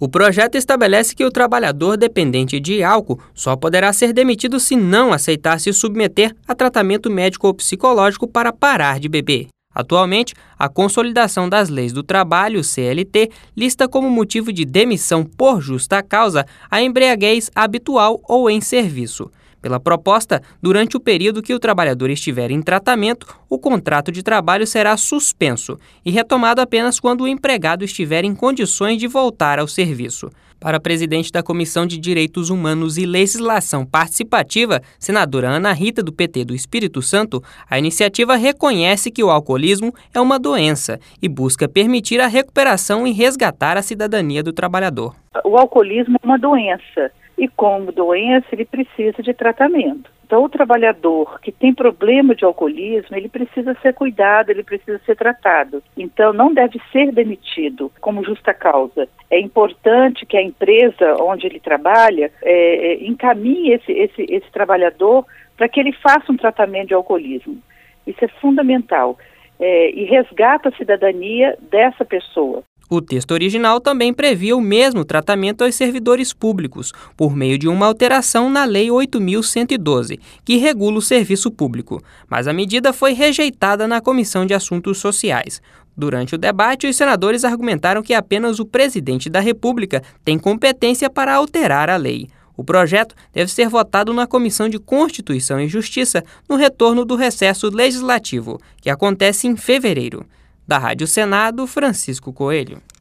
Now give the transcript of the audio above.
O projeto estabelece que o trabalhador dependente de álcool só poderá ser demitido se não aceitar se submeter a tratamento médico ou psicológico para parar de beber. Atualmente, a Consolidação das Leis do Trabalho, CLT, lista como motivo de demissão por justa causa a embriaguez habitual ou em serviço. Pela proposta, durante o período que o trabalhador estiver em tratamento, o contrato de trabalho será suspenso e retomado apenas quando o empregado estiver em condições de voltar ao serviço. Para a presidente da Comissão de Direitos Humanos e Legislação Participativa, senadora Ana Rita, do PT do Espírito Santo, a iniciativa reconhece que o alcoolismo é uma doença e busca permitir a recuperação e resgatar a cidadania do trabalhador. O alcoolismo é uma doença. E como doença, ele precisa de tratamento. Então, o trabalhador que tem problema de alcoolismo, ele precisa ser cuidado, ele precisa ser tratado. Então, não deve ser demitido como justa causa. É importante que a empresa onde ele trabalha encaminhe esse trabalhador para que ele faça um tratamento de alcoolismo. Isso é fundamental. E resgata a cidadania dessa pessoa. O texto original também previa o mesmo tratamento aos servidores públicos, por meio de uma alteração na Lei 8.112, que regula o serviço público, mas a medida foi rejeitada na Comissão de Assuntos Sociais. Durante o debate, os senadores argumentaram que apenas o presidente da República tem competência para alterar a lei. O projeto deve ser votado na Comissão de Constituição e Justiça no retorno do recesso legislativo, que acontece em fevereiro. Da Rádio Senado, Francisco Coelho.